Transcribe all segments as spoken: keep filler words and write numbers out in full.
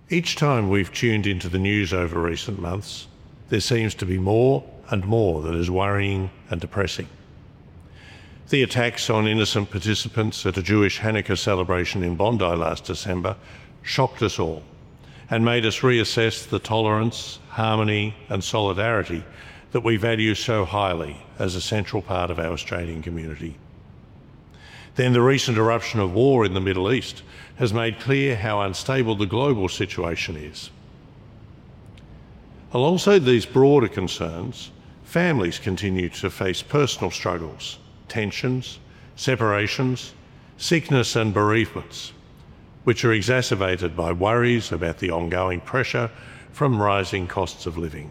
Each time we've tuned into the news over recent months, there seems to be more and more that is worrying and depressing. The attacks on innocent participants at a Jewish Hanukkah celebration in Bondi last December shocked us all and made us reassess the tolerance, harmony and solidarity that we value so highly as a central part of our Australian community. Then the recent eruption of war in the Middle East has made clear how unstable the global situation is. Alongside these broader concerns, families continue to face personal struggles, tensions, separations, sickness and bereavements, which are exacerbated by worries about the ongoing pressure from rising costs of living.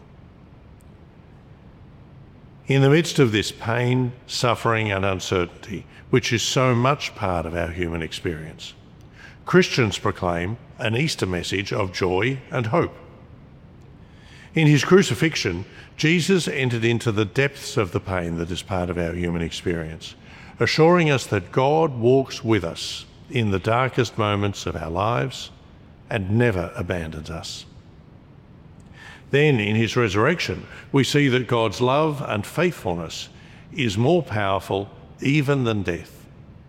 In the midst of this pain, suffering and uncertainty, which is so much part of our human experience, Christians proclaim an Easter message of joy and hope. In his crucifixion, Jesus entered into the depths of the pain that is part of our human experience, assuring us that God walks with us in the darkest moments of our lives and never abandons us. Then, in his resurrection, we see that God's love and faithfulness is more powerful even than death.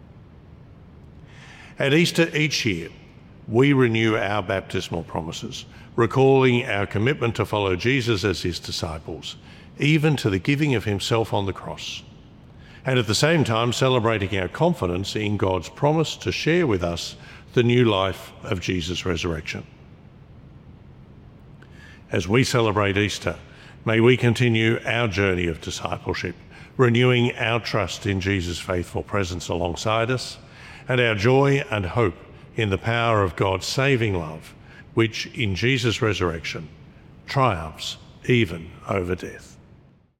At Easter each year, we renew our baptismal promises, recalling our commitment to follow Jesus as his disciples, even to the giving of himself on the cross, and at the same time celebrating our confidence in God's promise to share with us the new life of Jesus' resurrection. As we celebrate Easter, may we continue our journey of discipleship, renewing our trust in Jesus' faithful presence alongside us, and our joy and hope in the power of God's saving love, which in Jesus' resurrection triumphs even over death.